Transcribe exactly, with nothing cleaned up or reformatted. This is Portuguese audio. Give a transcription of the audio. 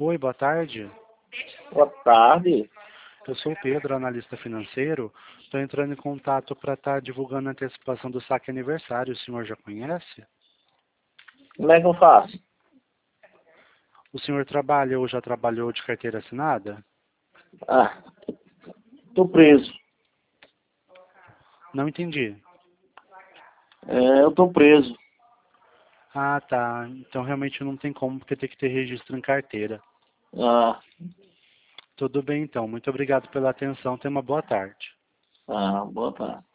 Oi, boa tarde. Boa tarde. Eu sou o Pedro, analista financeiro. Estou entrando em contato para estar divulgando a antecipação do saque aniversário. O senhor já conhece? Como é que eu faço? O senhor trabalha ou já trabalhou de carteira assinada? Ah, tô preso. Não entendi. É, eu tô preso. Ah, tá. Então realmente não tem como, porque tem que ter registro em carteira. Ah, Tudo bem, então. Muito obrigado pela atenção. Tenha uma boa tarde. ah, boa tarde.